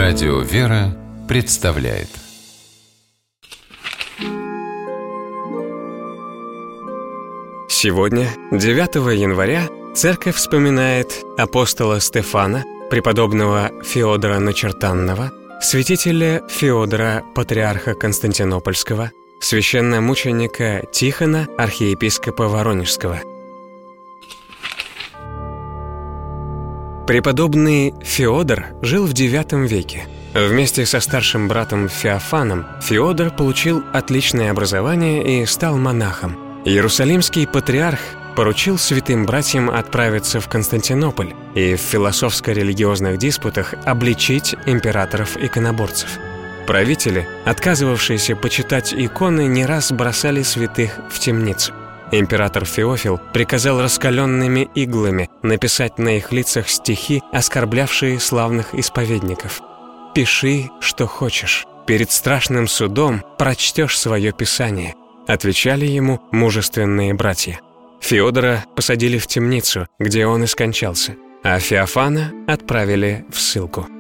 Радио «Вера» представляет. Сегодня, 9 января, Церковь вспоминает апостола Стефана, преподобного Феодора Начертанного, святителя Феодора, патриарха Константинопольского, священномученика Тихона, архиепископа Воронежского. Преподобный Феодор жил в IX веке. Вместе со старшим братом Феофаном Феодор получил отличное образование и стал монахом. Иерусалимский патриарх поручил святым братьям отправиться в Константинополь и в философско-религиозных диспутах обличить императоров-иконоборцев. Правители, отказывавшиеся почитать иконы, не раз бросали святых в темницу. Император Феофил приказал раскаленными иглами написать на их лицах стихи, оскорблявшие славных исповедников. «Пиши, что хочешь. Перед страшным судом прочтешь свое писание», отвечали ему мужественные братья. Феодора посадили в темницу, где он и скончался, а Феофана отправили в ссылку.